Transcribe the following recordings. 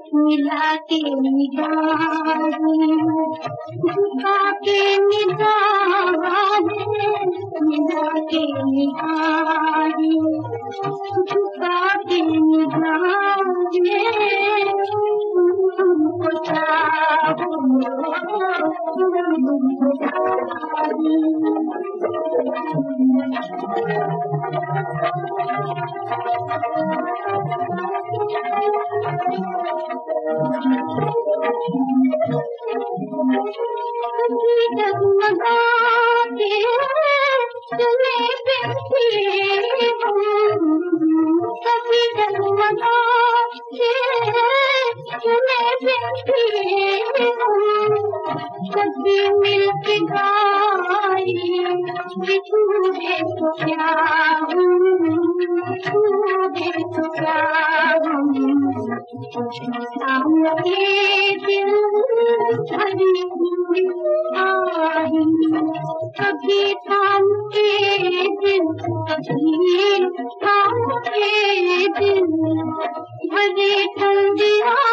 मिला के निगाहें, झुका के निगाहें, मिला के निगाहें, झुका के निगाहें, तुमको चाहूं, तुमको चाहूं। जगमगाते चले फिरते कभी जगमगाते चले फिरते कभी मिलके गाए छूटे तो क्या छूटे तो क्या सामने दिल भरी आई कभी थाम के दिल कभी थाम के दिल भरे ठंडी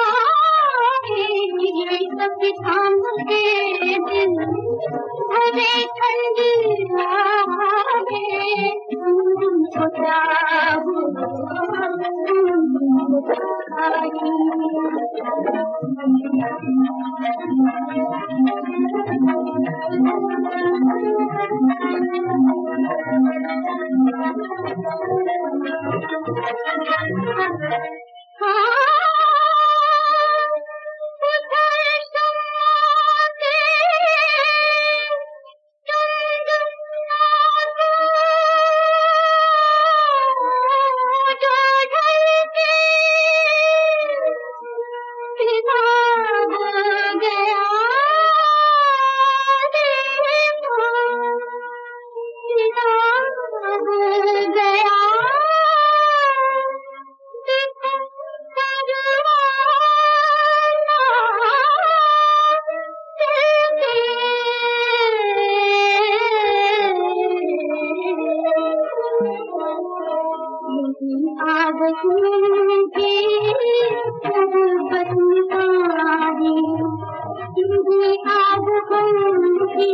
कभी थाम के दिल भरे ठंडी तुमको चाहूं आग की बदनामी आग की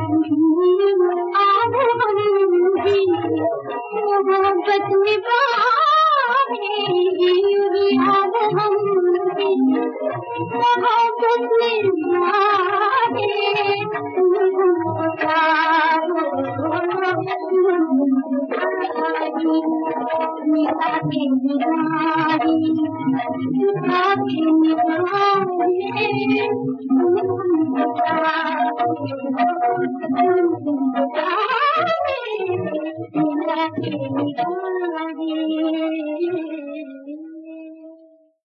आग की मोहब्बत में बानी आग की मोहब्बत में बानी मिला के निगाहें, झुका के निगाहें, तुमको चाहूं, मिला के निगाहें।